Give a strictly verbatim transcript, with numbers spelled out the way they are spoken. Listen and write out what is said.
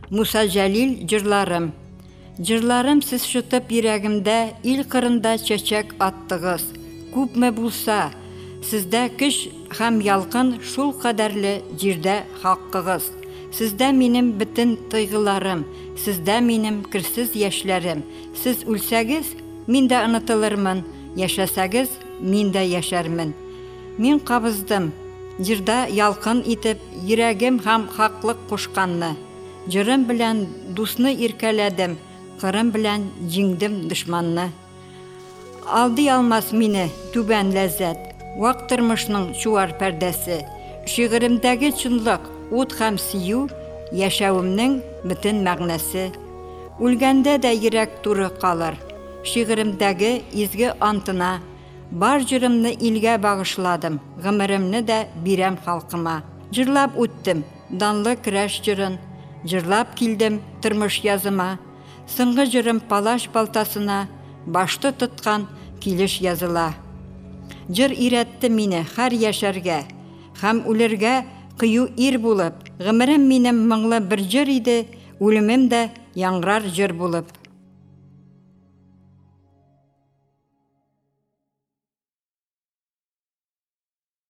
Муса Җәлил җырларым. Җырларым сез шытып йөрәгемдә, ил кырында чәчәк аттыгыз. Күпме булса, сездә көч һәм ялкын шул кадәрле җирдә хаккыгыз. Сездә минем бөтен тойгыларым, сездә минем керсез яшьләрем. Сез үлсәгез, мин дә онытылырмын, яшәсәгез, мин дә яшәрмен. Мин кабыздым, җирдә ялкын итеп, йөрәгем һәм хаклык кушканны. Җырым белән дусны иркәләдем, кырым белән җиңдем дошманны. Алды алмас мине түбән ләззәт, вак тормышның чуар пәрдәсе. Шигыремдәге чынлык, ут һәм сөю, яшәвемнең бөтен мәгънәсе. Үлгәндә дә йөрәк туры калыр, шигыремдәге изге антына. Бар җырымны илгә багышладым, гомеремне дә бирәм халкыма. Җырлап үттем данлы көрәш җырын, җырлап килдем тормыш языма. Соңгы җырым палаш балтасына, башты тоткан килеш языла. Җыр өйрәтте мине һәр яшәргә, һәм үлергә кыю ир булып. Гомерем минем моңлы бер җыр иде, үлемем дә яңгырар җыр булып.